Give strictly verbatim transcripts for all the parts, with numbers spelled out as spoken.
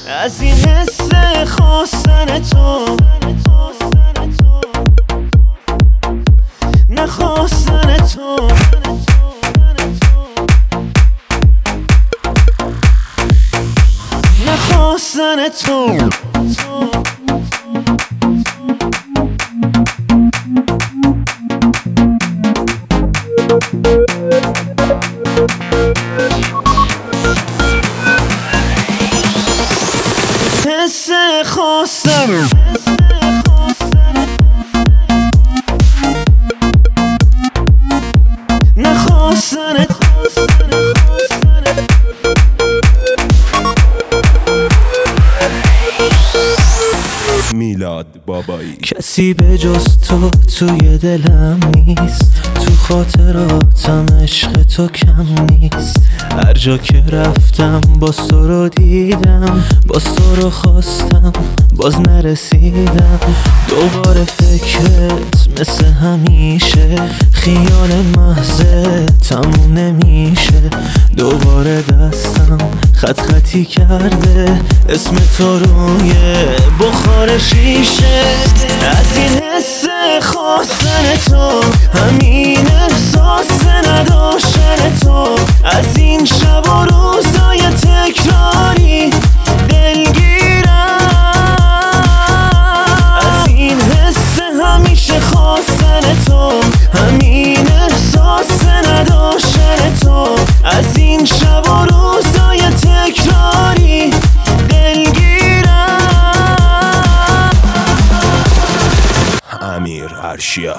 از این حس خواستن تو، نخواستن تو، نخواستن تو. حس خواستن نخواستن میلاد بابایی. کسی به جز تو توی دلم نیست، تو خاطراتم عشق تو کم نیست. هر جا که رفتم باز تو رو دیدم، باز تو رو خواستم باز نرسیدم. دوباره فکرت مثل همیشه، خیال محضه تموم نمیشه. دوباره دستم خط خطی کرده اسم تو روی بخار شیشه. از این حس خواستن تو، همین احساس نداشتن تو، از این شب و روزای تکراری دلگیرم. از این حس همیشه خواستن تو، همین احساس نداشتن تو، از این شب و روزای تکراری دلگیرم. امیر ارشیا.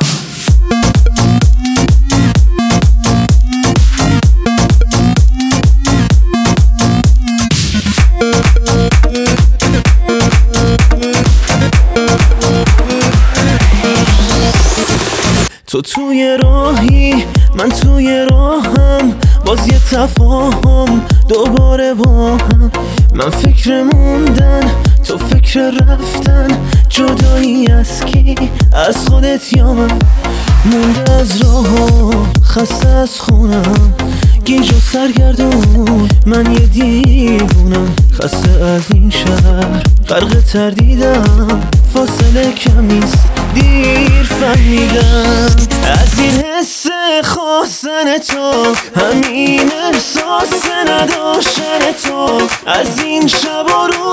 تو توی راهی من توی راهم، باز یه تفاهم دوباره با هم. من فکر موندن تو فکر رفتن، جدایی از کی؟ از خودت یا من؟ مونده از راه خسته از خونم، گیج و سرگردون من یه دیوونم. خسته از این شهر غرق تردیدم، فاصله کمیست دیر فهمیدم. از این حس خواستن تو، همین احساس نداشتن تو، از این شب و روز